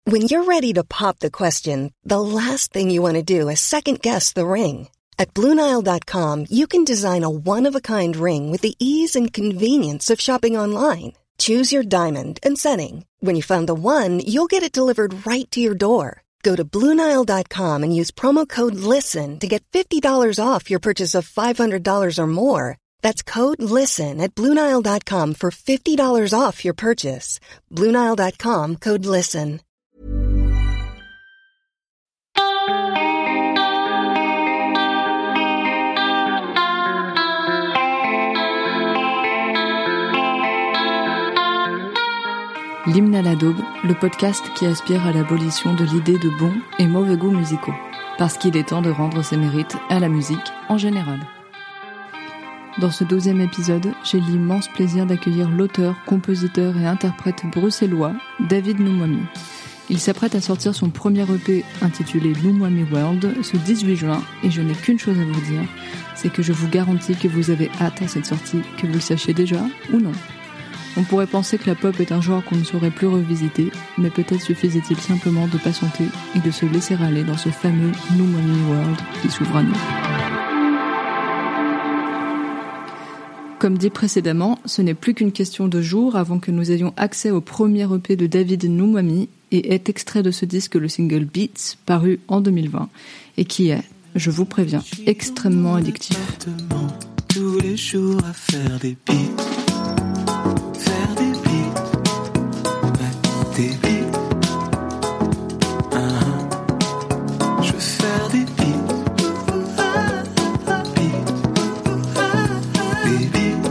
When you're ready to pop the question, the last thing you want to do is second-guess the ring. At BlueNile.com, you can design a one-of-a-kind ring with the ease and convenience of shopping online. Choose your diamond and setting. When you find the one, you'll get it delivered right to your door. Go to BlueNile.com and use promo code LISTEN to get $50 off your purchase of $500 or more. That's code LISTEN at BlueNile.com for $50 off your purchase. BlueNile.com, code LISTEN. L'hymne à la daube, le podcast qui aspire à l'abolition de l'idée de bons et mauvais goûts musicaux, parce qu'il est temps de rendre ses mérites à la musique en général. Dans ce 12e épisode, j'ai l'immense plaisir d'accueillir l'auteur, compositeur et interprète bruxellois David Noumouami. Il s'apprête à sortir son premier EP intitulé Noumouami World ce 18 juin et je n'ai qu'une chose à vous dire, c'est que je vous garantis que vous avez hâte à cette sortie, que vous le sachiez déjà ou non. On pourrait penser que la pop est un genre qu'on ne saurait plus revisiter, mais peut-être suffisait-il simplement de patienter et de se laisser aller dans ce fameux Noumouami World qui s'ouvre à nous. Comme dit précédemment, ce n'est plus qu'une question de jours avant que nous ayons accès au premier EP de David Noumouami et est extrait de ce disque le single Beats, paru en 2020, et qui est, je vous préviens, extrêmement addictif. Tous les jours à faire des beats. Des beats. Je veux faire des beats. Des beats.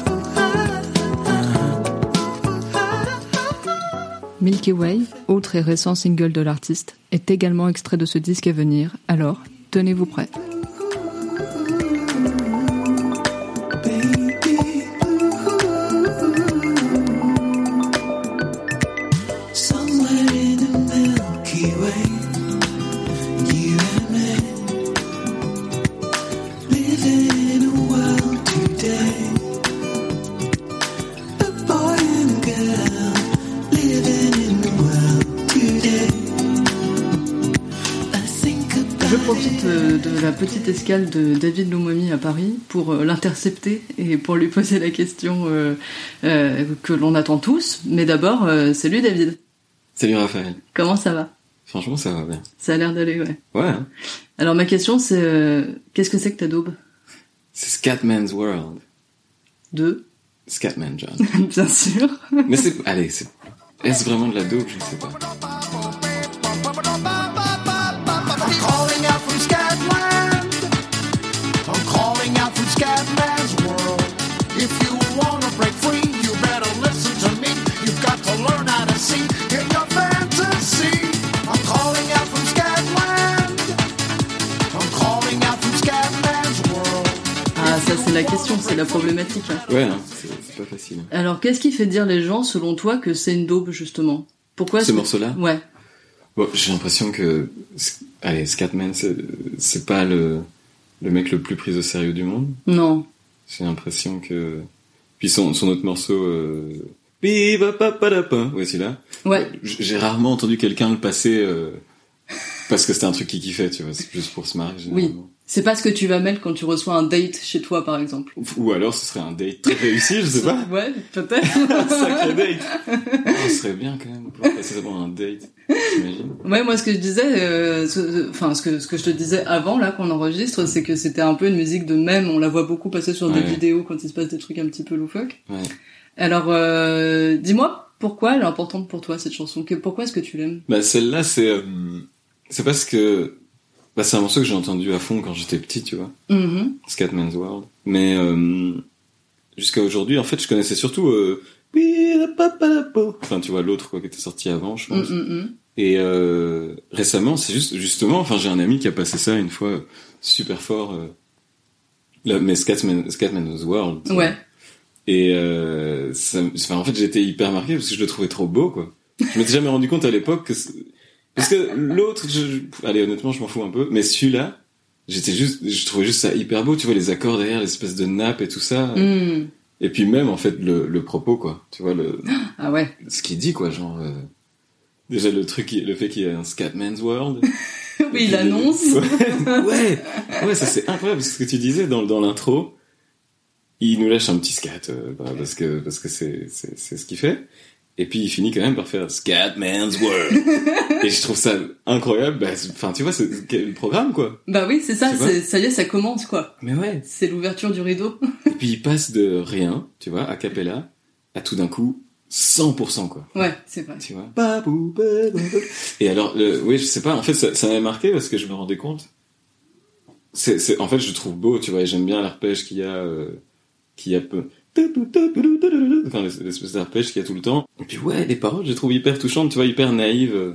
Milky Way, autre et récent single de l'artiste, est également extrait de ce disque à venir, alors tenez-vous prêts. Je profite de la petite escale de David Noumouami à Paris pour l'intercepter et pour lui poser la question que l'on attend tous. Mais d'abord, salut David. Salut Raphaël. Comment ça va ? Franchement, ça va bien. Ça a l'air d'aller, ouais. Ouais. Hein. Alors ma question c'est, qu'est-ce que c'est que ta daube ? C'est Scatman's World. De ? Scatman John. Bien sûr. Mais est-ce vraiment de la daube ? Je ne sais pas. Ça c'est la question, c'est la problématique. Hein. Ouais, hein, c'est pas facile. Alors qu'est-ce qui fait dire les gens, selon toi, que c'est une daube justement ? Pourquoi ce morceau-là ? Ouais. Bon, j'ai l'impression que, Scatman, c'est pas le mec le plus pris au sérieux du monde. Non. J'ai l'impression que, puis son autre morceau, ouais, celui-là. Ouais. J'ai rarement entendu quelqu'un le passer parce que c'était un truc qu'il kiffait, tu vois, c'est juste pour se marrer. Oui. C'est pas ce que tu vas mettre quand tu reçois un date chez toi, par exemple. Ou alors, ce serait un date très réussi, je sais pas. Ouais, peut-être. Un sacré date. Ce serait bien, quand même, pour passer ça pour un date. T'imagines ? Ouais, moi, ce que je disais, ce que je te disais avant, là, qu'on enregistre, c'est que c'était un peu une musique de mème. On la voit beaucoup passer sur des vidéos quand il se passe des trucs un petit peu loufoques. Ouais. Alors, dis-moi, pourquoi elle est importante pour toi, cette chanson ? Pourquoi est-ce que tu l'aimes ? Bah, celle-là, c'est parce que, c'est un morceau que j'ai entendu à fond quand j'étais petit, tu vois. Mm-hmm. Scatman's World. Mais jusqu'à aujourd'hui, en fait, je connaissais surtout enfin, tu vois, l'autre quoi qui était sorti avant, je pense. Et récemment, c'est justement, enfin, j'ai un ami qui a passé ça une fois super fort. Mais Scatman's World. Ouais. Et en fait, j'étais hyper marqué parce que je le trouvais trop beau, quoi. Je m'étais jamais rendu compte à l'époque que parce que l'autre, allez, honnêtement, je m'en fous un peu, mais celui-là, je trouvais juste ça hyper beau, tu vois, les accords derrière, l'espèce de nappe et tout ça. Et puis même, en fait, le propos, quoi. Tu vois, ah ouais. Ce qu'il dit, quoi, genre, déjà le fait qu'il y ait un Scatman's World. Oui, il annonce. Ouais, ça c'est incroyable, parce que tu disais dans l'intro, il nous lâche un petit scat, parce que c'est ce qu'il fait. Et puis il finit quand même par faire Scatman's World. Et je trouve ça incroyable. Enfin, tu vois, c'est le programme, quoi. Bah oui, c'est ça. Ça y est, ça commence, quoi. Mais ouais. C'est l'ouverture du rideau. Et puis il passe de rien, tu vois, a cappella, à tout d'un coup 100%, quoi. Ouais, c'est vrai. Tu vois. Et alors, oui, je sais pas. En fait, ça m'avait marqué parce que je me rendais compte. En fait, je trouve beau, tu vois. Et j'aime bien l'arpège qu'il y a peu. Enfin, l'espèce d'arpège qu'il y a tout le temps. Et puis ouais, les paroles, je les trouve hyper touchantes, tu vois, hyper naïves.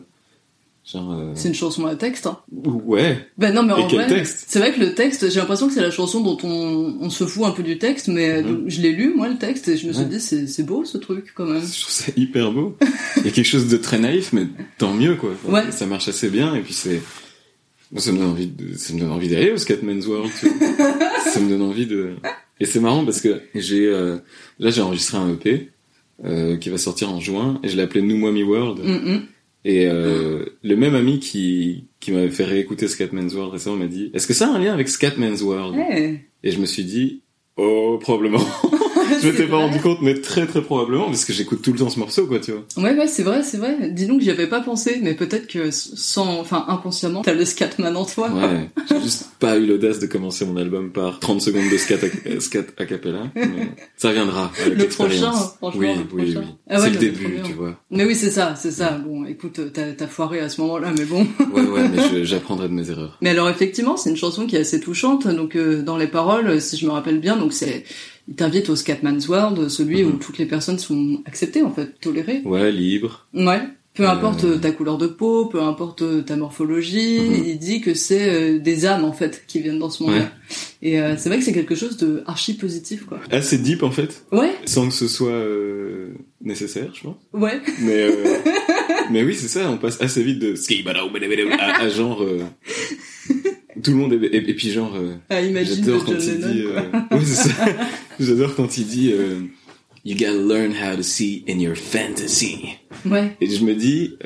C'est une chanson à texte, hein. Ouais. Ben non, mais en quel vrai, texte c'est vrai que le texte, j'ai l'impression que c'est la chanson dont on se fout un peu du texte, mais je l'ai lu, moi, le texte, et je me suis dit, c'est beau, ce truc, quand même. Je trouve ça hyper beau. Il y a quelque chose de très naïf, mais tant mieux, quoi. Enfin, ouais. Ça marche assez bien, et puis ça me donne envie d'aller au Scatman's World, tu vois. Ça me donne envie de... Et c'est marrant parce que là j'ai enregistré un EP qui va sortir en juin et je l'ai appelé Nous Moi Me World. Et le même ami qui m'avait fait réécouter Scatman's World récemment m'a dit est-ce que ça a un lien avec Scatman's World? Et je me suis dit probablement. Je m'étais pas rendu compte, mais très très probablement, parce que j'écoute tout le temps ce morceau, quoi, tu vois. Ouais, c'est vrai. Dis donc, j'y avais pas pensé, mais peut-être que inconsciemment, t'as le Scatman en toi. Ouais, j'ai juste pas eu l'audace de commencer mon album par 30 secondes de scat a cappella, mais ça viendra avec l'expérience. Le prochain, franchement. Oui. Ah ouais, c'est le début, tu vois. Mais oui, c'est ça. Bon, écoute, t'as foiré à ce moment-là, mais bon. Ouais, mais j'apprendrai de mes erreurs. Mais alors, effectivement, c'est une chanson qui est assez touchante, donc dans les paroles, si je me rappelle bien, donc il t'invite au Scatman's World, celui où toutes les personnes sont acceptées, en fait, tolérées. Ouais, libre. Ouais. Peu importe ta couleur de peau, peu importe ta morphologie, il dit que c'est des âmes, en fait, qui viennent dans ce monde-là. Ouais. Et c'est vrai que c'est quelque chose de archi positif, quoi. Assez deep, en fait. Ouais. Sans que ce soit nécessaire, je pense. Ouais. Mais oui, c'est ça, on passe assez vite de à genre... Tout le monde et puis genre j'adore quand il dit ouais, c'est ça. J'adore quand il dit you gotta learn how to see in your fantasy. Ouais. Et je me dis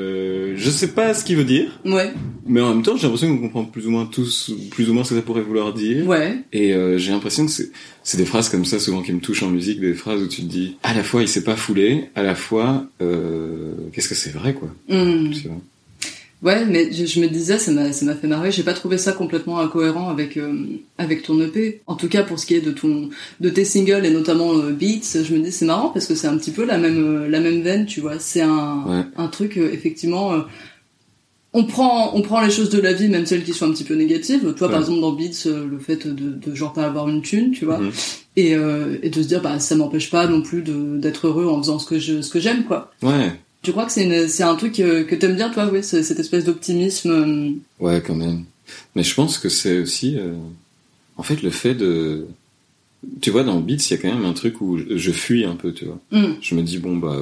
je sais pas ce qu'il veut dire. Ouais. Mais en même temps, j'ai l'impression qu'on comprend plus ou moins ce que ça pourrait vouloir dire. Ouais. Et j'ai l'impression que c'est des phrases comme ça souvent qui me touchent en musique, des phrases où tu te dis à la fois il s'est pas foulé, à la fois qu'est-ce que c'est vrai, quoi. Tu vois. Ouais, mais je me disais, ça m'a fait marrer. J'ai pas trouvé ça complètement incohérent avec ton EP. En tout cas, pour ce qui est de tes singles et notamment Beats, je me dis c'est marrant parce que c'est un petit peu la même veine, tu vois. C'est un truc effectivement. On prend les choses de la vie, même celles qui sont un petit peu négatives. Toi, par exemple, dans Beats, le fait de genre pas avoir une thune, tu vois, et de se dire bah ça m'empêche pas non plus d'être heureux en faisant ce que j'aime, quoi. Ouais. Tu crois que c'est un truc que t'aimes bien, toi, oui, cette espèce d'optimisme. Ouais, quand même. Mais je pense que c'est aussi, en fait, le fait de, tu vois, dans Beats, il y a quand même un truc où je fuis un peu, tu vois. Je me dis bon bah,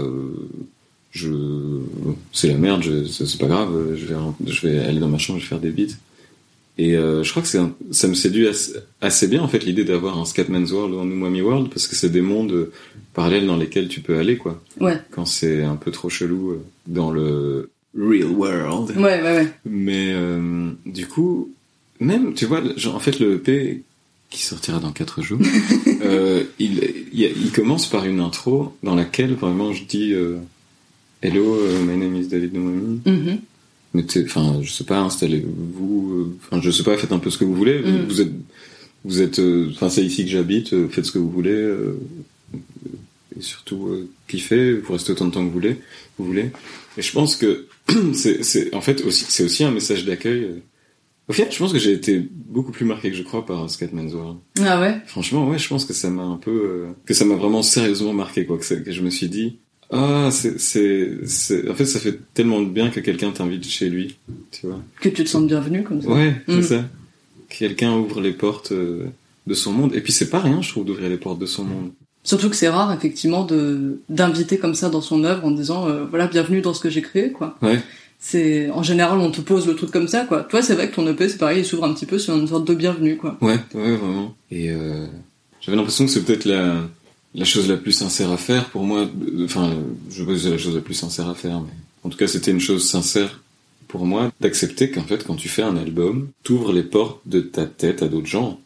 c'est la merde, c'est pas grave, je vais aller dans ma chambre, je vais faire des beats. Et je crois que ça me séduit assez bien, en fait, l'idée d'avoir un Scatman's World ou un Nous Moi Me World, parce que c'est des mondes parallèles dans lesquels tu peux aller, quoi. Ouais. Quand c'est un peu trop chelou dans le real world. Ouais. Mais du coup, même, tu vois, genre, en fait, le EP qui sortira dans 4 jours, il commence par une intro dans laquelle, vraiment, je dis Hello, my name is David Noemi. Mais je sais pas, installez-vous, je sais pas, faites un peu ce que vous voulez. Vous êtes, c'est ici que j'habite, faites ce que vous voulez, et surtout, kiffez, vous restez autant de temps que vous voulez. Et je pense que c'est aussi un message d'accueil. Au final, je pense que j'ai été beaucoup plus marqué que je crois par Scatman's World. Ah ouais? Franchement, ouais, je pense que ça m'a un peu, que ça m'a vraiment sérieusement marqué, quoi, que je me suis dit, en fait, ça fait tellement de bien que quelqu'un t'invite chez lui, tu vois. Que tu te sentes bienvenu, comme ça. Ouais, c'est ça. Quelqu'un ouvre les portes de son monde. Et puis c'est pas rien, je trouve, d'ouvrir les portes de son monde. Surtout que c'est rare, effectivement, d'inviter comme ça dans son œuvre en disant, voilà, bienvenue dans ce que j'ai créé, quoi. Ouais. En général, on te pose le truc comme ça, quoi. Toi, c'est vrai que ton EP, c'est pareil, il s'ouvre un petit peu sur une sorte de bienvenue, quoi. Ouais, vraiment. Et j'avais l'impression que c'est peut-être la chose la plus sincère à faire pour moi. Enfin, je sais pas si c'est la chose la plus sincère à faire, mais en tout cas c'était une chose sincère pour moi, d'accepter qu'en fait quand tu fais un album, t'ouvres les portes de ta tête à d'autres gens,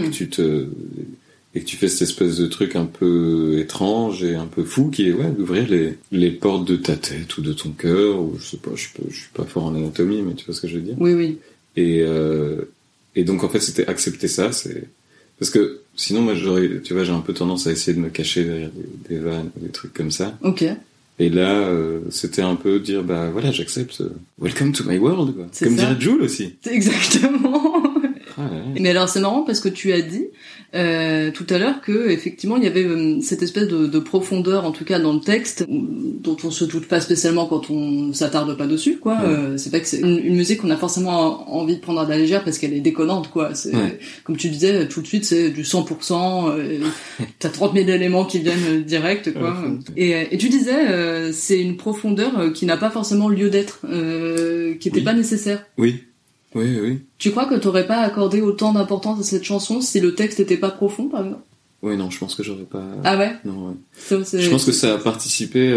et que tu fais cette espèce de truc un peu étrange et un peu fou qui est d'ouvrir les portes de ta tête ou de ton cœur, ou je sais pas, je suis pas fort en anatomie, mais tu vois ce que je veux dire. Oui. Et donc en fait c'était accepter ça, c'est parce que sinon moi j'ai un peu tendance à essayer de me cacher derrière des vannes, des trucs comme ça. Ok. Et là c'était un peu dire bah voilà, j'accepte, welcome to my world quoi. C'est comme ça. dirait Jul aussi. Exactement. Ah, ouais. Mais alors c'est marrant parce que tu as dit tout à l'heure que effectivement il y avait cette espèce de profondeur en tout cas dans le texte dont on se doute pas spécialement quand on s'attarde pas dessus quoi. C'est pas que c'est une musique qu'on a forcément envie de prendre à la légère parce qu'elle est déconnante quoi. C'est comme tu disais tout de suite c'est du 100%. T'as 30 000 éléments qui viennent direct quoi. Et tu disais c'est une profondeur qui n'a pas forcément lieu d'être, qui était pas nécessaire. Oui. Oui. Tu crois que t'aurais pas accordé autant d'importance à cette chanson si le texte était pas profond, par exemple? Oui, non, je pense que j'aurais pas... Ah ouais? Non, ouais. Je pense que ça a participé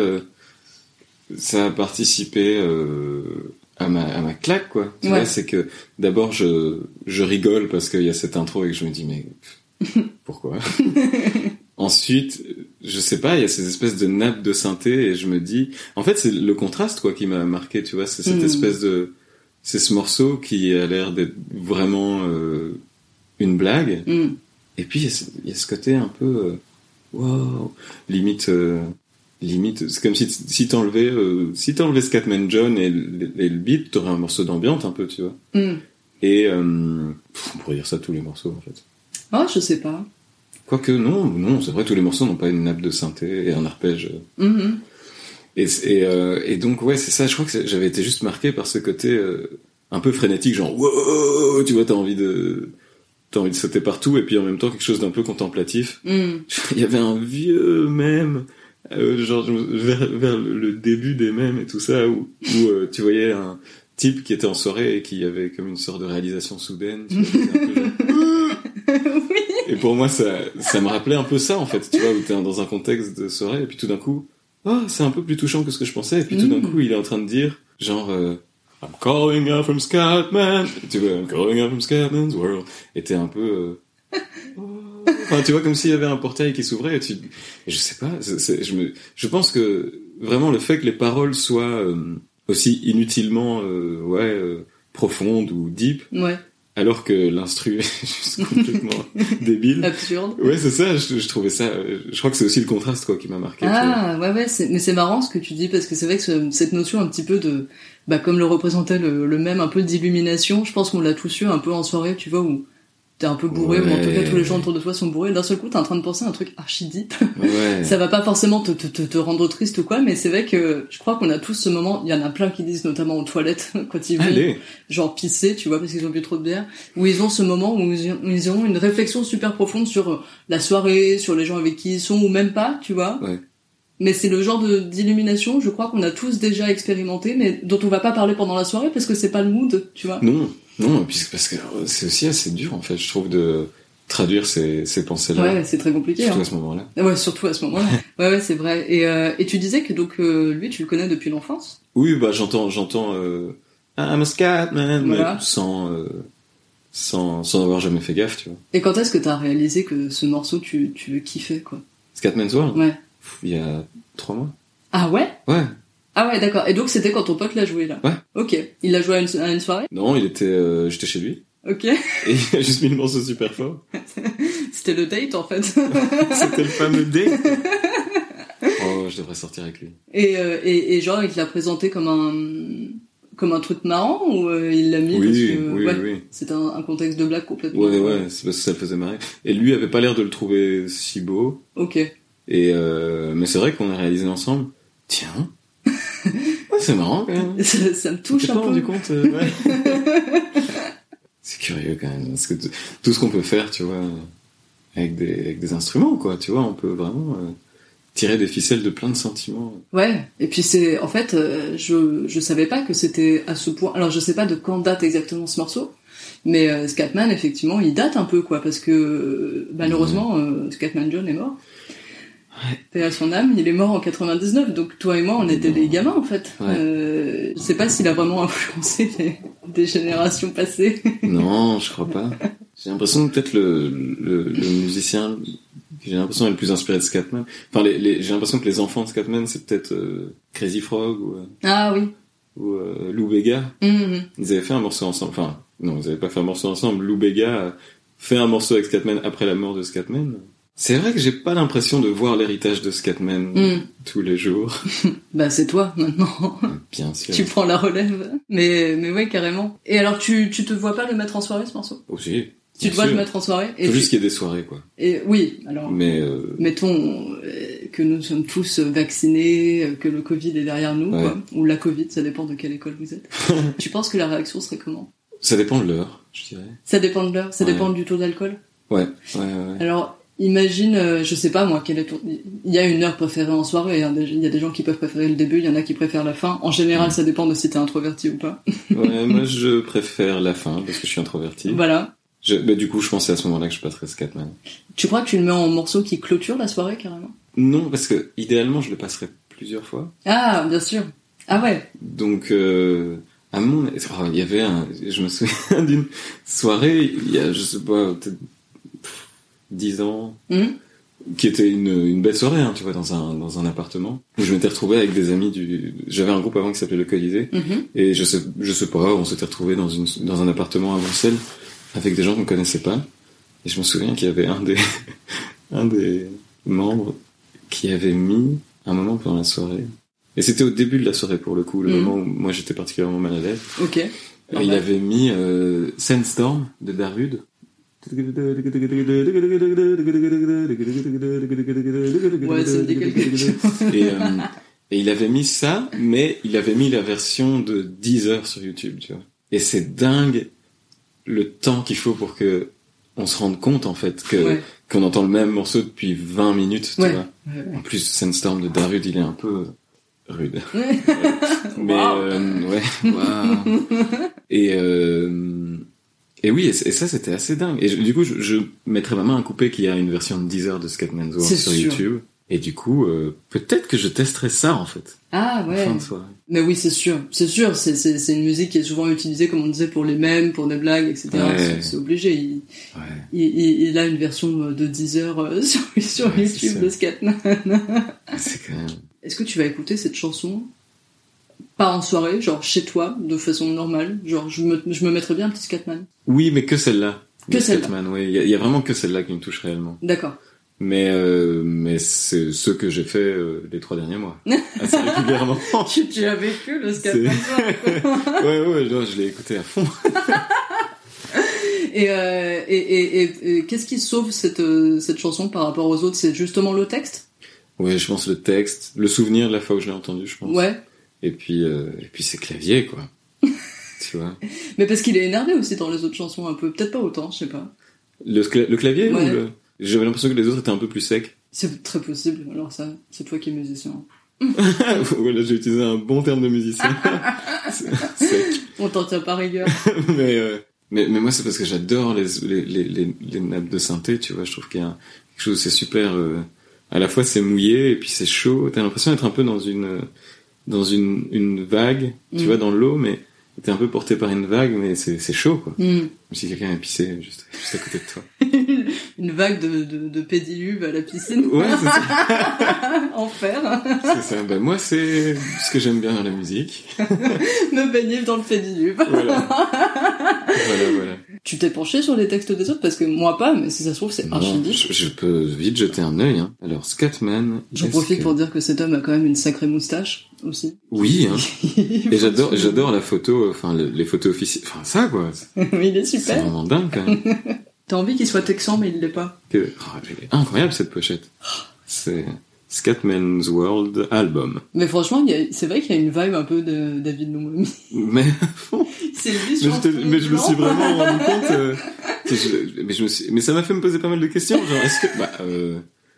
à ma claque, quoi. Tu vois, c'est que d'abord je rigole parce qu'il y a cette intro et que je me dis mais pourquoi? Ensuite, je sais pas, il y a ces espèces de nappes de synthé et je me dis... En fait, c'est le contraste, quoi, qui m'a marqué, tu vois. C'est cette espèce de... C'est ce morceau qui a l'air d'être vraiment une blague. Et puis, il y a ce côté un peu... wow, limite, c'est comme si t'enlevais Scatman John et le beat, t'aurais un morceau d'ambiance un peu, tu vois. Et on pourrait dire ça tous les morceaux, en fait. Ah, je sais pas. Quoique, non, c'est vrai, tous les morceaux n'ont pas une nappe de synthé et un arpège. Et donc, ouais, c'est ça, je crois que j'avais été juste marqué par ce côté un peu frénétique, genre, wow, tu vois, t'as envie de sauter partout, et puis en même temps, quelque chose d'un peu contemplatif. Il y avait un vieux mème, genre, vers le début des mèmes et tout ça, où tu voyais un type qui était en soirée et qui avait comme une sorte de réalisation soudaine, tu vois, un peu genre... Oui. Et pour moi, ça me rappelait un peu ça, en fait, tu vois, où t'es dans un contexte de soirée, et puis tout d'un coup, c'est un peu plus touchant que ce que je pensais. Et puis tout d'un coup, il est en train de dire, genre, I'm calling out from Scatman. Tu vois, I'm calling out from Scatman's world. Et t'es un peu... Enfin, tu vois, comme s'il y avait un portail qui s'ouvrait. Et je sais pas, je pense que vraiment le fait que les paroles soient aussi inutilement profondes ou deep, alors que l'instru est juste complètement débile. Absurde. Ouais, c'est ça, je trouvais ça... Je crois que c'est aussi le contraste, quoi, qui m'a marqué. Ah, ouais, mais c'est marrant ce que tu dis, parce que c'est vrai que cette notion un petit peu de... Bah, comme le représentait le même, un peu d'illumination, je pense qu'on l'a tous eu un peu en soirée, tu vois, où t'es un peu bourré, ou en tout cas tous les gens autour de toi sont bourrés, d'un seul coup t'es en train de penser à un truc archi deep. Ça va pas forcément te rendre triste ou quoi, mais c'est vrai que je crois qu'on a tous ce moment, il y en a plein qui disent, notamment aux toilettes, quand ils vont genre pisser, tu vois, parce qu'ils ont bu trop de bière, où ils ont ce moment où ils ont une réflexion super profonde sur la soirée, sur les gens avec qui ils sont, ou même pas, tu vois. Mais c'est le genre d'illumination, je crois qu'on a tous déjà expérimenté, mais dont on va pas parler pendant la soirée parce que c'est pas le mood, tu vois. Non, parce que c'est aussi assez dur, en fait, je trouve, de traduire ces pensées-là. Ouais, c'est très compliqué. Surtout à ce moment-là. Ouais, surtout à ce moment-là. ouais, c'est vrai. Et tu disais que donc lui, tu le connais depuis l'enfance? Oui, bah j'entends I'm a Scatman, voilà. Sans avoir jamais fait gaffe, tu vois. Et quand est-ce que t'as réalisé que ce morceau, tu le kiffais, quoi? Scatman's World? Ouais. Il y a 3 mois. Ah ouais? Ouais. Ah ouais, d'accord. Et donc c'était quand ton pote l'a joué, là? Ouais. Ok. Il l'a joué à une soirée? Non, j'étais chez lui. Ok. Et il a juste mis le morceau super fort. C'était le date, en fait. C'était le fameux date. Oh, je devrais sortir avec lui. Et genre, il te l'a présenté comme un truc marrant, ou il l'a mis parce que oui. C'était un contexte de blague complètement. Ouais, c'est parce que ça le faisait marrer. Et lui avait pas l'air de le trouver si beau. Ok. Et mais c'est vrai qu'on a réalisé ensemble. Tiens, c'est marrant quand même. Ça me touche un peu. T'es pas rendu compte ouais. C'est curieux quand même parce que tout ce qu'on peut faire, tu vois, avec des instruments, quoi. Tu vois, on peut vraiment tirer des ficelles de plein de sentiments. Ouais. Et puis c'est en fait, je savais pas que c'était à ce point. Alors je sais pas de quand date exactement ce morceau. Mais Scatman, effectivement, il date un peu, quoi, parce que malheureusement, Scatman John est mort. Paix à son âme, il est mort en 99, donc toi et moi, on était des gamins, en fait. Ouais. Je sais pas s'il a vraiment influencé des générations passées. Non, je crois pas. J'ai l'impression que peut-être le musicien que j'ai l'impression est le plus inspiré de Scatman. Enfin, j'ai l'impression que les enfants de Scatman, c'est peut-être Crazy Frog Ah oui. ou Lou Bega. Mm-hmm. Ils avaient fait un morceau ensemble. Enfin, non, ils avaient pas fait un morceau ensemble. Lou Bega a fait un morceau avec Scatman après la mort de Scatman. C'est vrai que j'ai pas l'impression de voir l'héritage de Scatman tous les jours. Bah c'est toi maintenant. Bien sûr. Tu prends la relève. Mais ouais, carrément. Et alors tu te vois pas le mettre en soirée ce morceau? Aussi. Tu te vois le mettre en soirée? Faut juste qu'il y ait des soirées, quoi. Et oui, alors. Mais mettons que nous sommes tous vaccinés, que le Covid est derrière nous, ouais. quoi. Ou la Covid, ça dépend de quelle école vous êtes. Tu penses que la réaction serait comment? Ça dépend de l'heure, je dirais. Ça dépend de l'heure, ça ouais. dépend du taux d'alcool. Ouais. Alors, imagine, je sais pas moi, il y a une heure préférée en soirée, hein. Il y a des gens qui peuvent préférer le début, il y en a qui préfèrent la fin. En général, ça dépend de si t'es introverti ou pas. Ouais, moi je préfère la fin parce que je suis introverti. Voilà. Bah, du coup, je pensais à ce moment-là que je passerais Scatman. Tu crois que tu le mets en morceau qui clôture la soirée, carrément? Non, parce que idéalement, je le passerais plusieurs fois. Ah, bien sûr. Ah ouais. Donc, à mon... il y avait je me souviens d'une soirée, il y a, je sais pas, peut-être 10 ans, qui était une belle soirée, hein, tu vois, dans un appartement, où je m'étais retrouvé avec des amis j'avais un groupe avant qui s'appelait le Colisée, et je sais pas, on s'était retrouvé dans un appartement à Bruxelles, avec des gens qu'on connaissait pas, et je me souviens qu'il y avait un des membres qui avait mis un moment pendant la soirée, et c'était au début de la soirée pour le coup, le moment où moi j'étais particulièrement mal à l'aise. Ok. Et il avait mis Sandstorm de Darude. Ouais, ça me dit quelque chose. Et il avait mis ça, mais il avait mis la version de 10 heures sur YouTube, tu vois. Et c'est dingue le temps qu'il faut pour que on se rende compte, en fait, qu'on entend le même morceau depuis 20 minutes, tu vois. Ouais. En plus, Sandstorm de Darude, il est un peu rude. Mais, ouais, waouh. Et oui, et ça, c'était assez dingue. Et du coup, je mettrais ma main à couper qu'il y a une version de 10 heures de Scatman's World sur YouTube. Et du coup, peut-être que je testerai ça, en fait. Ah, ouais. En fin de soirée. Mais oui, c'est sûr. C'est sûr. C'est une musique qui est souvent utilisée, comme on disait, pour les mèmes, pour des blagues, etc. Ouais. C'est obligé. Il a une version de 10 heures sur YouTube de Scatman. C'est quand même... Est-ce que tu vas écouter cette chanson pas en soirée, genre chez toi, de façon normale? Genre, je me mettrais bien un petit Scatman. Oui, mais que celle-là. Que celle-là. Scatman, oui. Il y a vraiment que celle-là qui me touche réellement. D'accord. Mais c'est ce que j'ai fait les 3 derniers mois. Assez régulièrement. Tu as vécu le Scatman. ouais, je l'ai écouté à fond. Et qu'est-ce qui sauve cette chanson par rapport aux autres? C'est justement le texte? Ouais, je pense le texte, le souvenir de la fois où je l'ai entendu, je pense. Ouais. Et puis ses claviers, quoi. Tu vois. Mais parce qu'il est énervé aussi dans les autres chansons un peu, peut-être pas autant, je sais pas. Le clavier ouais. ou J'avais l'impression que les autres étaient un peu plus secs. C'est très possible. Alors ça, c'est toi qui es musicien. Voilà, j'ai utilisé un bon terme de musicien. Sec. On t'en tient pas rigueur. mais moi c'est parce que j'adore les nappes de synthé, tu vois. Je trouve qu'il y a quelque chose, c'est super. À la fois c'est mouillé et puis c'est chaud. T'as l'impression d'être un peu dans une vague, tu vois, dans l'eau, mais t'es un peu porté par une vague, mais c'est chaud, quoi. Comme si quelqu'un avait pissé juste à côté de toi. Une vague de pédiluve à la piscine. Ouais, c'est ça. Enfer. C'est ça. Ben, moi, c'est ce que j'aime bien dans la musique. Me baigner dans le pédiluve. Voilà. Tu t'es penché sur les textes des autres? Parce que moi pas, mais si ça se trouve, c'est archi deep. Je peux vite jeter un œil, hein. Alors, Scatman. J'en profite pour dire que cet homme a quand même une sacrée moustache, aussi. Oui, hein. Et j'adore la photo, enfin, les photos officielles. Enfin, ça, quoi. Il est super. C'est vraiment dingue, quand même. T'as envie qu'il soit texan, mais il l'est pas. Elle est incroyable, cette pochette. C'est Scatman's World Album. Mais franchement, c'est vrai qu'il y a une vibe un peu de David Noumami. Mais, c'est lui, mais je me suis vraiment rendu compte, mais ça m'a fait me poser pas mal de questions, genre, est-ce que,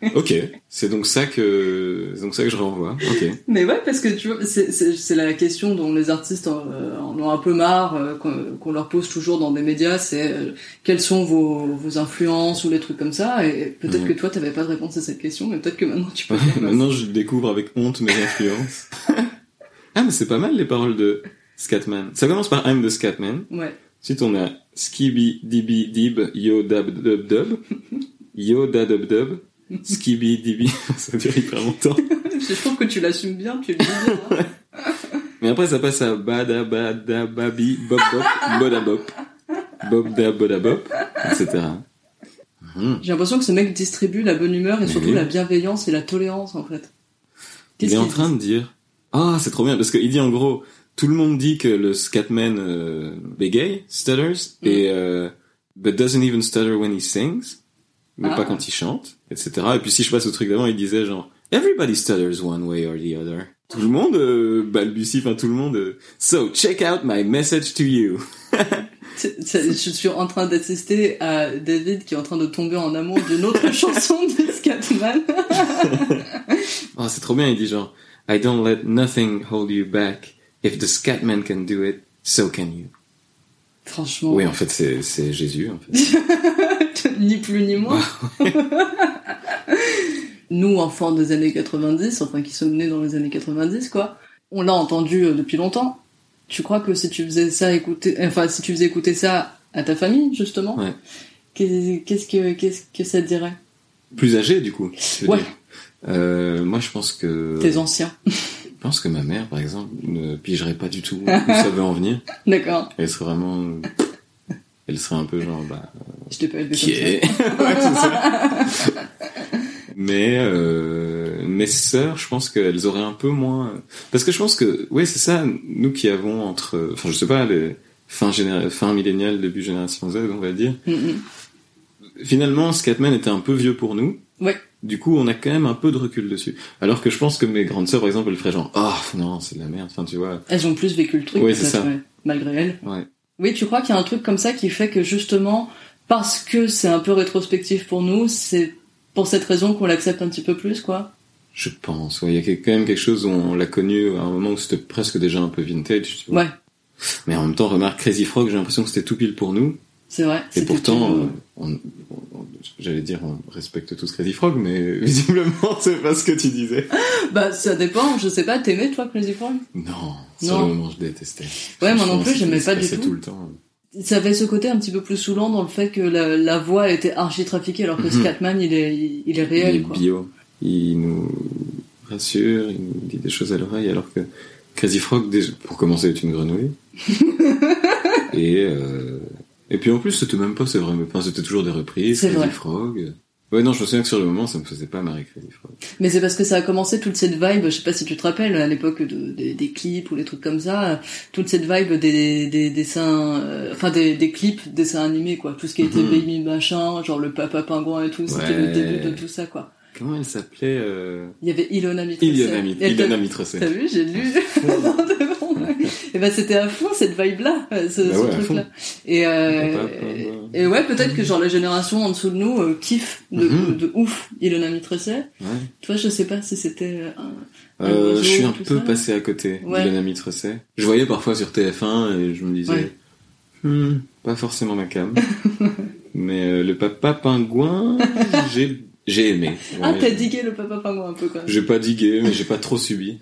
Ok, c'est donc ça que je renvoie. Ok. Mais ouais, parce que tu vois, c'est la question dont les artistes en ont un peu marre, qu'on leur pose toujours dans des médias, c'est quelles sont vos influences ou les trucs comme ça, et peut-être que toi t'avais pas de réponse à cette question, mais peut-être que maintenant tu peux. Maintenant je découvre avec honte mes influences. Ah mais c'est pas mal les paroles de Scatman. Ça commence par I'm the Scatman. Ouais. Ensuite on a Skibby Dibby Dib Yo Dab Dub Dub Yo Da Dub Dub Skibby Dibby. Ça dure hyper longtemps. Je trouve que tu l'assumes bien, tu le dis bien. Hein. Mais après ça passe à Bada Bada Babi Bop Bop Boda Bop Bop Da Boda Bop, etc. J'ai l'impression que ce mec distribue la bonne humeur et surtout la bienveillance et la tolérance en fait. Il est en train de dire c'est trop bien parce qu'il dit en gros tout le monde dit que le Scatman bégaye, stutters, et but doesn't even stutter when he sings, mais pas quand il chante, etc. Et puis si je passe au truc d'avant, il disait genre everybody stutters one way or the other. Tout le monde balbutie, enfin tout le monde. So check out my message to you. Je suis en train d'assister à David qui est en train de tomber en amour d'une autre chanson de Scatman. C'est trop bien, il dit genre I don't let nothing hold you back. If the Scatman can do it, so can you. Franchement. Oui, en fait, c'est Jésus, en fait. Ni plus ni moins. Nous, enfants des années 90, enfin, qui sommes nés dans les années 90, quoi, on l'a entendu depuis longtemps. Tu crois que si tu faisais écouter ça à ta famille, justement, ouais. Qu'est-ce que ça te dirait? Plus âgé, du coup. Ouais. Moi, je pense que... Tes anciens. Je pense que ma mère, par exemple, ne pigerait pas du tout où ça veut en venir. D'accord. Elle serait vraiment... Elle serait un peu genre... Je t'ai pas élevé qui comme est... ouais, c'est ça. Mais mes sœurs, je pense qu'elles auraient un peu moins... Parce que je pense que... Oui, c'est ça, nous qui avons entre... Enfin, je sais pas, les fin millénial, début génération Z, on va dire. Finalement, Scatman était un peu vieux pour nous. Ouais. Du coup, on a quand même un peu de recul dessus. Alors que je pense que mes grandes sœurs, par exemple, elles feraient genre, non, c'est de la merde. Enfin, tu vois. Elles ont plus vécu le truc, ouais, c'est ça. Ouais, malgré elles. Ouais. Oui, tu crois qu'il y a un truc comme ça qui fait que justement, parce que c'est un peu rétrospectif pour nous, c'est pour cette raison qu'on l'accepte un petit peu plus, quoi? Je pense, ouais. Il y a quand même quelque chose où on l'a connu à un moment où c'était presque déjà un peu vintage, tu vois. Ouais. Mais en même temps, remarque, Crazy Frog, j'ai l'impression que c'était tout pile pour nous. C'est vrai. Et pourtant, j'allais dire, on respecte tous Crazy Frog, mais visiblement, c'est pas ce que tu disais. Bah, ça dépend, je sais pas, t'aimais, toi, Crazy Frog? Non, sur le moment, je détestais. Ouais, moi non plus, j'aimais pas du tout le temps. Ça avait ce côté un petit peu plus saoulant dans le fait que la voix était archi-trafiquée, alors que Scatman, il est réel, il est quoi. bio. Il nous rassure, il nous dit des choses à l'oreille, alors que Crazy Frog, déjà, pour commencer, est une grenouille. Et puis en plus, c'était même pas, c'est vrai, mais enfin, c'était toujours des reprises, c'est Crazy vrai. Frog. Ouais, non, je me souviens que sur le moment, ça me faisait pas marrer Crazy Frog. Mais c'est parce que ça a commencé toute cette vibe, je sais pas si tu te rappelles, à l'époque des clips ou les trucs comme ça, toute cette vibe des dessins, des clips, dessins animés, quoi. Tout ce qui était Baby machin, genre le Papa Pingouin et tout, c'était le début de tout ça, quoi. Comment elle s'appelait Il y avait Ilona Mitressé. Ilona Mitressé. T'as vu, j'ai lu. Et ben c'était à fond cette vibe-là, ce truc-là. Et ouais, peut-être que genre la génération en dessous de nous kiffe de ouf Ilona Mitressé. Ouais. Toi, je sais pas si c'était je suis un peu passé à côté d'Ilona Mitressé. Je voyais parfois sur TF1 et je me disais pas forcément ma cam. Mais le Papa Pingouin, j'ai aimé. Ouais, t'as digué le Papa Pingouin un peu quand même. J'ai pas digué, mais j'ai pas trop subi.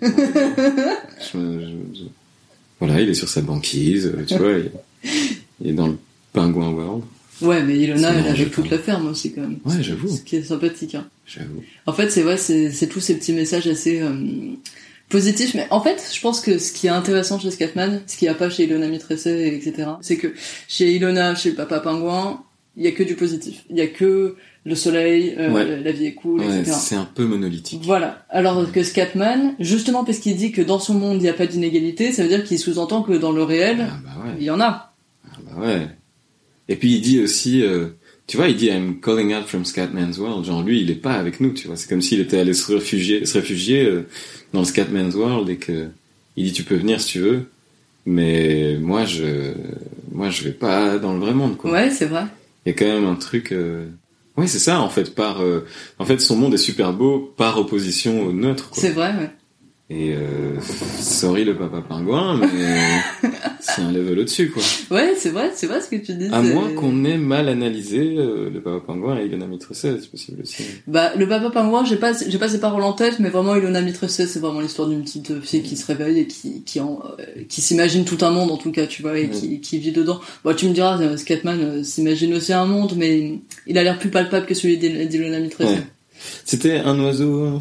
Voilà, il est sur sa banquise, tu vois, il est dans le Penguin World. Ouais, mais Ilona, elle est avec toute la ferme aussi quand même. Ouais, j'avoue. Ce qui est sympathique, hein. J'avoue. En fait, c'est vrai, c'est tous ces petits messages assez positifs, mais en fait, je pense que ce qui est intéressant chez Scatman, ce qu'il n'y a pas chez Ilona Mitressé, etc., c'est que chez Ilona, chez Papa Pingouin, il y a que du positif. Il y a que le soleil, la vie est cool, etc. C'est un peu monolithique. Voilà. Alors que Scatman, justement parce qu'il dit que dans son monde il n'y a pas d'inégalité, ça veut dire qu'il sous-entend que dans le réel, il y en a. Ah bah ouais. Et puis il dit aussi, tu vois, il dit I'm calling out from Scatman's world. Genre lui, il est pas avec nous, tu vois. C'est comme s'il était allé se réfugier dans le Scatman's world et que il dit tu peux venir si tu veux, mais moi je vais pas dans le vrai monde, quoi. Ouais, c'est vrai. Il y a quand même un truc. Ouais, c'est ça, en fait, en fait, son monde est super beau par opposition au nôtre, quoi. C'est vrai, ouais. Et sorry le papa pingouin, mais c'est un level au-dessus, quoi. Ouais, c'est vrai ce que tu dis. À moins qu'on ait mal analysé le papa pingouin et Ilona Mitressé, c'est possible aussi. Bah, le papa pingouin, j'ai pas ses paroles en tête, mais vraiment Ilona Mitressé, c'est vraiment l'histoire d'une petite fille qui se réveille et qui s'imagine tout un monde, en tout cas, tu vois, et qui vit dedans. Bon, tu me diras, Scatman s'imagine aussi un monde, mais il a l'air plus palpable que celui d'Ilona Mitressé. Ouais. C'était un oiseau,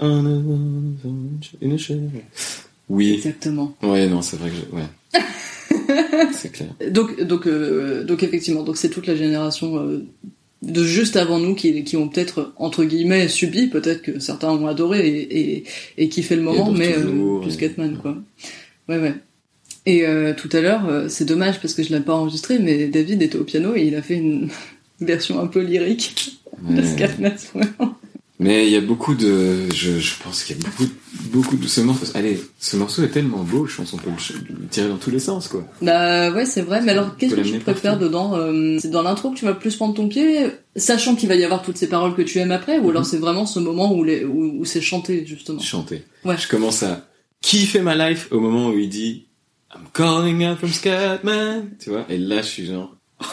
une chèvre. Oui. Exactement. Ouais, non, c'est vrai que ouais. C'est clair. Donc effectivement, donc c'est toute la génération de juste avant nous qui ont peut-être entre guillemets subi, peut-être que certains ont adoré et kiffé le moment, mais du Scatman, quoi. Ouais. Et tout à l'heure, c'est dommage parce que je l'ai pas enregistré, mais David était au piano et il a fait une version un peu lyrique de Scatman. Mais il y a beaucoup de, je pense qu'il y a beaucoup de ce morceau. Allez, ce morceau est tellement beau, je pense qu'on peut le tirer dans tous les sens, quoi. Bah ouais, c'est vrai. Mais alors, qu'est-ce que tu préfères dedans? C'est dans l'intro que tu vas plus prendre ton pied, sachant qu'il va y avoir toutes ces paroles que tu aimes après, ou alors c'est vraiment ce moment où c'est chanté, justement. Chanté. Ouais. Je commence à kiffer ma life au moment où il dit I'm calling out from Scatman, tu vois. Et là, je suis genre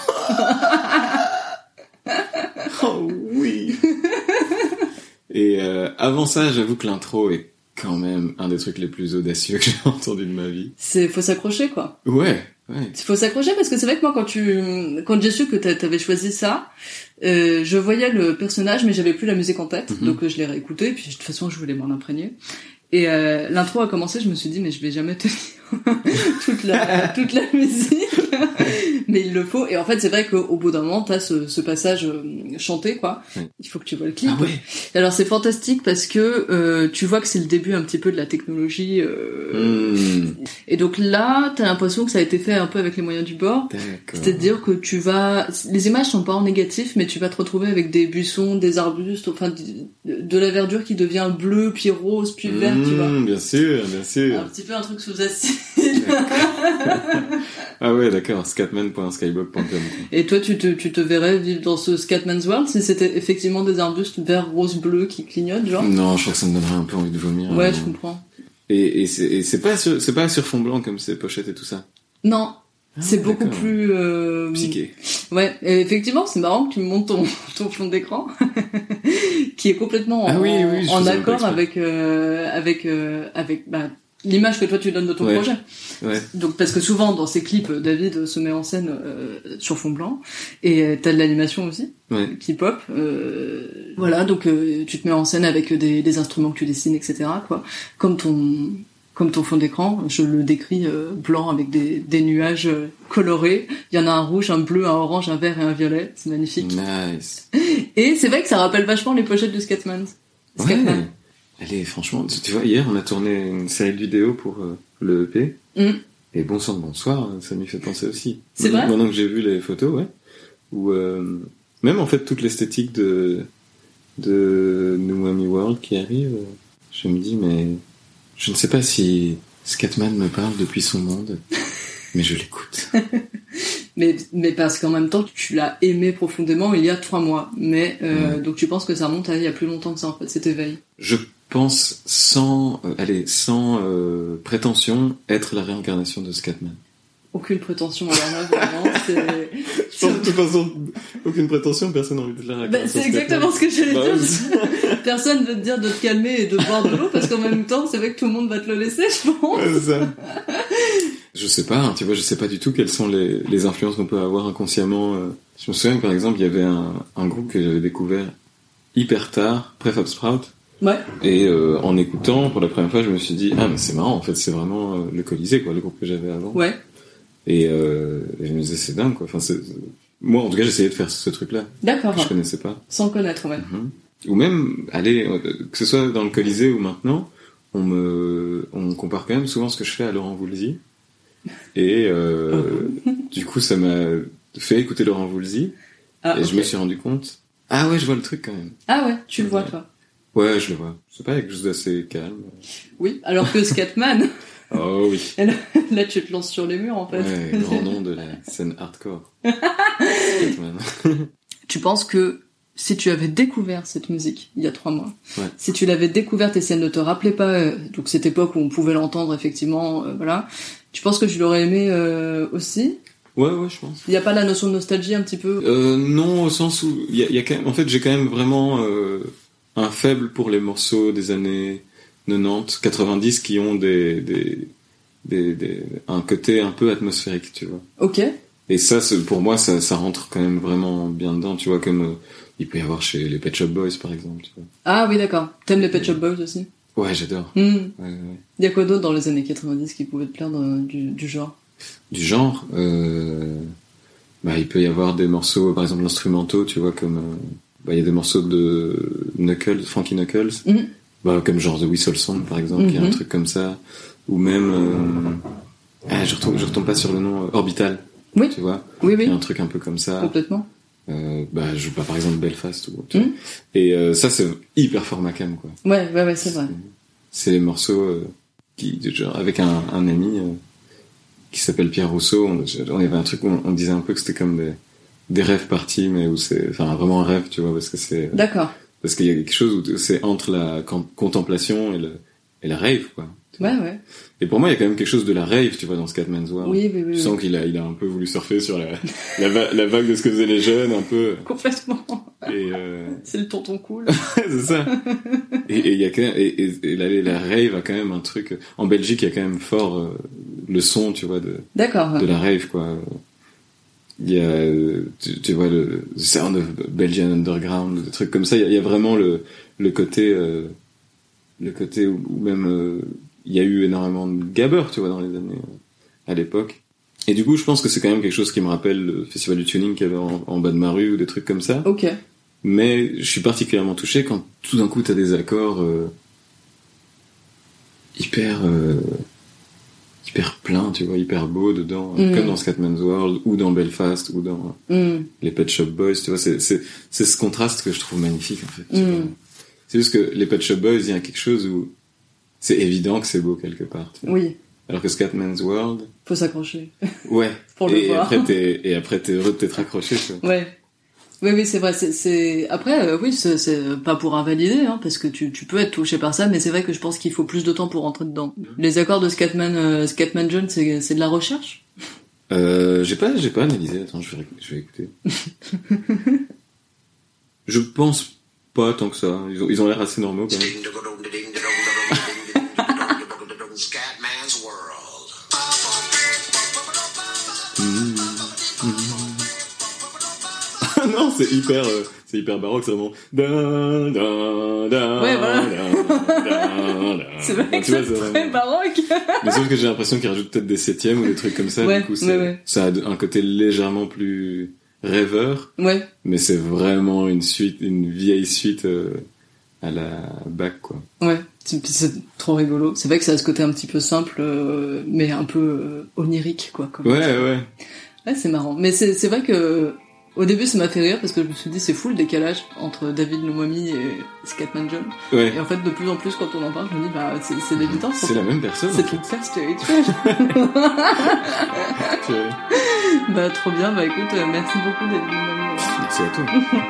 oh oui. Et avant ça, j'avoue que l'intro est quand même un des trucs les plus audacieux que j'ai entendu de ma vie. Faut s'accrocher, quoi. Ouais. Faut s'accrocher parce que c'est vrai que moi, quand j'ai su que t'avais choisi ça, je voyais le personnage, mais j'avais plus la musique en tête, donc je l'ai réécouté, et puis de toute façon, je voulais m'en imprégner. Et l'intro a commencé, je me suis dit mais je vais jamais tenir toute la musique, mais il le faut. Et en fait c'est vrai qu'au bout d'un moment t'as ce passage chanté, quoi. Il faut que tu vois le clip. Ah ouais. Alors c'est fantastique parce que tu vois que c'est le début un petit peu de la technologie. Et donc là t'as l'impression que ça a été fait un peu avec les moyens du bord. D'accord. C'est-à-dire que les images sont pas en négatif, mais tu vas te retrouver avec des buissons, des arbustes, enfin de la verdure qui devient bleu puis rose puis vert. Tu vois. Bien sûr. Un petit peu un truc sous acide. Ah ouais, d'accord. Scatman.skyblog.com. Et toi, tu te verrais vivre dans ce Scatman's World si c'était effectivement des arbustes vert, rose, bleu qui clignotent, genre? Non, je crois que ça me donnerait un peu envie de vomir. Ouais, je comprends. Et c'est pas sur fond blanc comme ces pochettes et tout ça. Non. C'est beaucoup plus psyché. Ouais, et effectivement, c'est marrant que tu me montres ton fond d'écran qui est complètement en accord avec l'image que toi tu donnes de ton projet. Ouais. Donc parce que souvent dans ces clips, David se met en scène sur fond blanc et t'as de l'animation aussi qui pop. Voilà, donc tu te mets en scène avec des instruments que tu dessines, etc. quoi, comme ton fond d'écran, je le décris blanc avec des nuages colorés. Il y en a un rouge, un bleu, un orange, un vert et un violet. C'est magnifique. Nice. Et c'est vrai que ça rappelle vachement les pochettes de Scatman. Ouais. Allez, franchement, tu vois, hier on a tourné une série de vidéos pour le EP. Et bon sang, bonsoir, ça m'y fait penser aussi. C'est vrai. Maintenant que j'ai vu les photos, ouais. Où même en fait toute l'esthétique de New Whammy World qui arrive, je me dis mais je ne sais pas si Scatman me parle depuis son monde, mais je l'écoute. mais parce qu'en même temps, tu l'as aimé profondément il y a 3 mois. Mais donc tu penses que ça remonte à il y a plus longtemps que ça, en fait, cet éveil. Je pense sans prétention être la réincarnation de Scatman. Aucune prétention, alors là, vraiment, c'est... Je pense de toute façon, aucune prétention, personne n'a envie de la réincarnation. C'est exactement ce que j'allais dire. Personne veut te dire de te calmer et de boire de l'eau, parce qu'en même temps, c'est vrai que tout le monde va te le laisser, je pense. Ouais, c'est ça. Je sais pas, tu vois, je sais pas du tout quelles sont les influences qu'on peut avoir inconsciemment. Je me souviens que, par exemple, il y avait un groupe que j'avais découvert hyper tard, Prefab Sprout. Ouais. Et en écoutant, pour la première fois, je me suis dit, ah, mais c'est marrant, en fait, c'est vraiment le Colisée, quoi, le groupe que j'avais avant. Ouais. Et je me disais, c'est dingue, quoi. Enfin, moi, en tout cas, j'essayais de faire ce truc-là. D'accord. Que je connaissais pas. Sans connaître, ouais. Ou même, que ce soit dans le Colisée ou maintenant, on compare quand même souvent ce que je fais à Laurent Voulzy. Et du coup, ça m'a fait écouter Laurent Voulzy. Et je me suis rendu compte. Ah ouais, je vois le truc quand même. Ah ouais, tu le vois, toi. Ouais, je le vois. C'est pas quelque chose d'assez calme. Oui, alors que Scatman... Oh oui. Là, tu te lances sur les murs, en fait. Ouais, grand nom de la scène hardcore. Tu penses que si tu avais découvert cette musique il y a 3 mois, Ouais. si tu l'avais découverte et si elle ne te rappelait pas donc cette époque où on pouvait l'entendre effectivement, voilà, tu penses que tu l'aurais aimé aussi? Ouais, je pense. Il y a pas la notion de nostalgie un petit peu? Non, au sens où il y a quand même, en fait, j'ai quand même vraiment un faible pour les morceaux des années 90, 90 qui ont un côté un peu atmosphérique, tu vois. Ok. Et ça, pour moi, ça rentre quand même vraiment bien dedans, tu vois, comme il peut y avoir chez les Pet Shop Boys, par exemple, tu vois. Ah oui, d'accord. T'aimes les Pet Shop Boys aussi? Ouais, j'adore. Ouais. Il y a quoi d'autre dans les années 90 qui pouvait te plaire du genre? Du genre, il peut y avoir des morceaux, par exemple, instrumentaux, tu vois, comme il y a des morceaux de Knuckles, Frankie Knuckles, comme genre The Whistle Song, par exemple, qui est un truc comme ça, ou même, je retombe pas sur le nom, Orbital. Oui. Tu vois, oui. Il y a un truc un peu comme ça. Complètement. Je vois par exemple Belfast ou tu vois. Et ça c'est hyper fort Macam quoi. Ouais, c'est vrai. C'est les morceaux genre avec un ami qui s'appelle Pierre Rousseau, on avait un truc où on disait un peu que c'était comme des rêves partis, mais où c'est vraiment un rêve, tu vois, parce que c'est d'accord. Parce qu'il y a quelque chose où c'est entre la contemplation et la rave quoi. Ouais. Et pour moi, il y a quand même quelque chose de la rave, tu vois, dans Scatman's World. Oui. Tu sens qu'il a un peu voulu surfer sur la vague de ce que faisaient les jeunes, un peu. Complètement. Et c'est le tonton cool. C'est ça. Et il y a quand même, et la rave a quand même un truc. En Belgique, il y a quand même fort le son, tu vois, d'accord. De la rave, quoi. Il y a, tu vois, le Sound of Belgian Underground, des trucs comme ça. Il y a vraiment le côté où même il y a eu énormément de gabbers, tu vois, dans les années à l'époque. Et du coup, je pense que c'est quand même quelque chose qui me rappelle le festival du tuning qu'il y avait en bas de ma rue ou des trucs comme ça. Ok. Mais je suis particulièrement touché quand tout d'un coup t'as des accords hyper pleins, tu vois, hyper beaux dedans, comme dans Scatman's World ou dans Belfast ou dans les Pet Shop Boys, tu vois, c'est ce contraste que je trouve magnifique en fait. Tu vois. C'est juste que les Pet Shop Boys, il y a quelque chose où c'est évident que c'est beau quelque part. Tu vois. Oui. Alors que Scatman's World, faut s'accrocher. Ouais. Pour le voir. Après t'es heureux de t'être accroché. Tu vois. Ouais. Oui, c'est vrai. C'est après, oui, c'est pas pour invalider, hein, parce que tu peux être touché par ça, mais c'est vrai que je pense qu'il faut plus de temps pour rentrer dedans. Les accords de Scatman John, c'est de la recherche. J'ai pas analysé. Attends, je vais écouter. Je pense pas tant que ça. Ils ont l'air assez normaux quand même. Non, c'est hyper baroque, c'est vraiment. Ouais, voilà. C'est vrai que c'est très baroque. Mais sauf que j'ai l'impression qu'ils rajoutent peut-être des septièmes ou des trucs comme ça. Ouais, du coup, ça a un côté légèrement plus rêveur. Ouais. Mais c'est vraiment une vieille suite à la Bach, quoi. Ouais. C'est trop rigolo. C'est vrai que ça a ce côté un petit peu simple, mais un peu onirique, quoi. Ouais. Ouais, c'est marrant. Mais c'est vrai que au début, ça m'a fait rire parce que je me suis dit c'est fou le décalage entre David Lumwamy et Scatman John. Ouais. Et en fait, de plus en plus, quand on en parle, je me dis c'est l'évidence. C'est la même personne. C'est tout ça, c'était étrange. Trop bien. Écoute, merci beaucoup David Lumwamy. Merci à toi.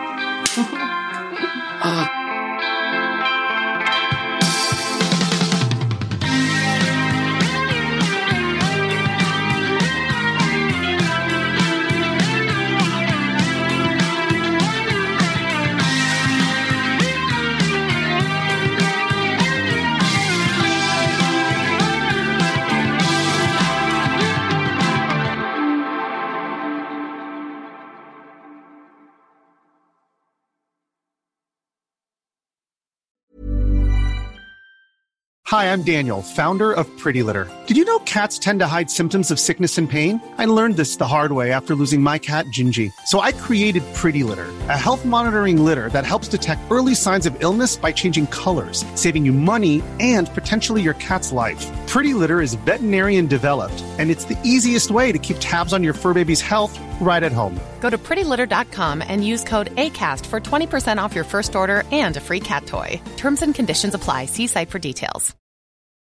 Hi, I'm Daniel, founder of Pretty Litter. Did you know cats tend to hide symptoms of sickness and pain? I learned this the hard way after losing my cat, Gingy. So I created Pretty Litter, a health monitoring litter that helps detect early signs of illness by changing colors, saving you money and potentially your cat's life. Pretty Litter is veterinarian developed, and it's the easiest way to keep tabs on your fur baby's health right at home. Go to prettylitter.com and use code ACAST for 20% off your first order and a free cat toy. Terms and conditions apply. See site for details.